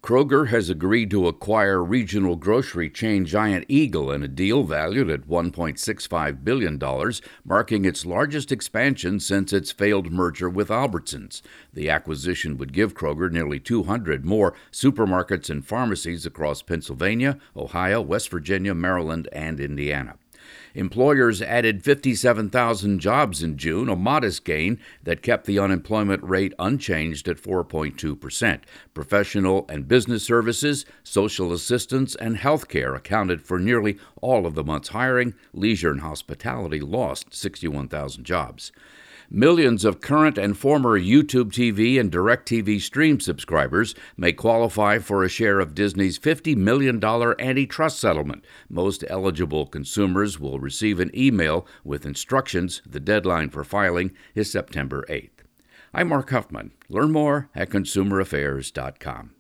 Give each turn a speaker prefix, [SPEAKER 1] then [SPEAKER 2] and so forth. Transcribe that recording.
[SPEAKER 1] Kroger has agreed to acquire regional grocery chain Giant Eagle in a deal valued at $1.65 billion, marking its largest expansion since its failed merger with Albertsons. The acquisition would give Kroger nearly 200 more supermarkets and pharmacies across Pennsylvania, Ohio, West Virginia, Maryland, and Indiana. Employers added 57,000 jobs in June, a modest gain that kept the unemployment rate unchanged at 4.2%. Professional and business services, social assistance, and health care accounted for nearly all of the month's hiring. Leisure and hospitality lost 61,000 jobs. Millions of current and former YouTube TV and DirecTV Stream subscribers may qualify for a share of Disney's $50 million antitrust settlement. Most eligible consumers will receive an email with instructions. The deadline for filing is September 8th. I'm Mark Huffman. Learn more at consumeraffairs.com.